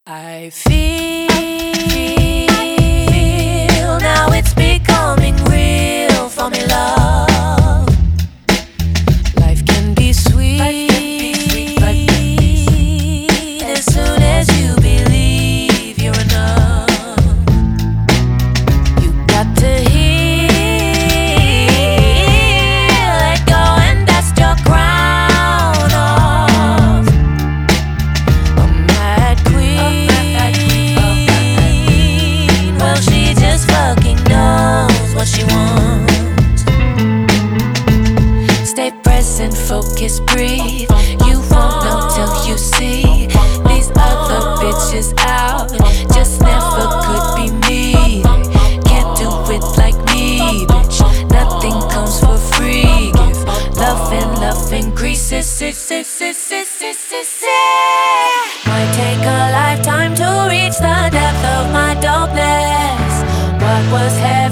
I feel now it's becoming real for me, love. Life can be sweet as soon as you believe you're enough. You got to heal, let go and dust your crown off. A mad queen, well, she just fucking knows what she wants. Stay present, focus, breathe. You won't know till you see. These other bitches out just never could be me. Can't do it like me, bitch. Nothing comes for free. Give love increases. Might take a lifetime to reach the depth of my dopeness. What was hell?